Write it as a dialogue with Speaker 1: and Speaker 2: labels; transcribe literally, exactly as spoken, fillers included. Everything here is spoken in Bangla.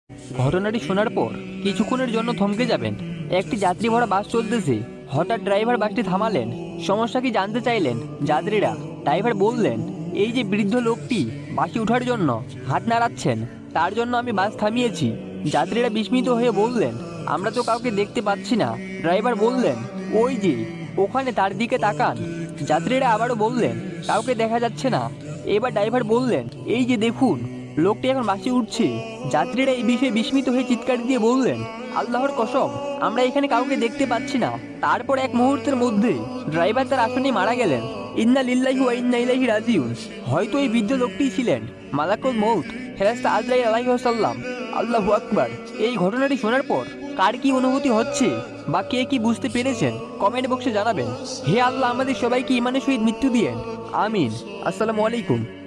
Speaker 1: ঘটনাটি শোনার পর কিছুক্ষণের জন্য থমকে যাবেন। একটি যাত্রী ভরা বাস চলতেছে, হঠাৎ ড্রাইভার বাসটি থামালেন। সমস্যা কি জানতে চাইলেন যাত্রীরা। ড্রাইভার বললেন, এই যে বৃদ্ধ লোকটি বাসে ওঠার জন্য হাত নাড়াচ্ছেন, তার জন্য আমি বাস থামিয়েছি। যাত্রীরা বিস্মিত হয়ে বললেন, আমরা তো কাউকে দেখতে পাচ্ছি না। ড্রাইভার বললেন, ওই যে ওখানে, তার দিকে তাকান। যাত্রীরা আবারও বললেন, কাউকে দেখা যাচ্ছে না। এবার ড্রাইভার বললেন, এই যে দেখুন, লোকটি এখন বাসে উঠছে। যাত্রীরা এই বিষয়ে বিস্মিত হয়ে চিৎকার দিয়ে বললেন, আল্লাহর কসম, আমরা এখানে কাউকে দেখতে পাচ্ছি না। তারপর এক মুহূর্তের মধ্যে ড্রাইভার তার আসনে মারা গেলেন। ইন্না লিল্লাহি ওয়া ইন্না ইলাইহি রাজিউন। হয়তো এই বৃদ্ধ লোকটিই ছিলেন মালাকুল মউত, ফেরেশতা আজরাইল আলাইহিস সালাম। আল্লাহু আকবার। এই ঘটনাটি শোনার পর কার কি অনুভূতি হচ্ছে বা কে কি বুঝতে পেরেছেন কমেন্ট বক্সে জানাবেন। হে আল্লাহ, আমাদের সবাইকে ইমানের সহিত মৃত্যু দিয়েন। আমিন। আসসালামু আলাইকুম।